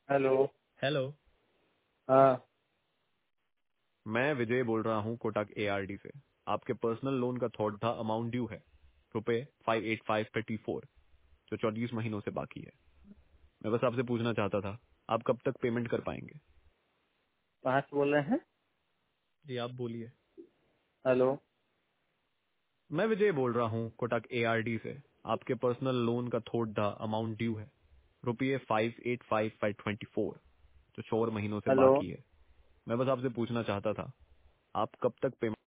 Hello. Hello. हाँ। मैं विजय बोल रहा हूँ कोटक एआरडी से। आपके पर्सनल लोन का थोड़ा था अमाउंट ड्यू है, रुपए 58534, जो 24 महीनों से बाकी है। मैं बस आपसे पूछना चाहता था, आप कब तक पेमेंट कर पाएंगे? कहाँ से बोल रहे हैं? जी आप बोलिए। हेलो। मैं विजय बोल रहा हूँ कोटक एआरडी से। आपके पर्सनल लोन का थोड़ा अमाउंट ड्यू है, रुपये 585,524, जो 4 महीनों से हेलो। बाकी है। मैं बस आपसे पूछना चाहता था, आप कब तक पेमेंट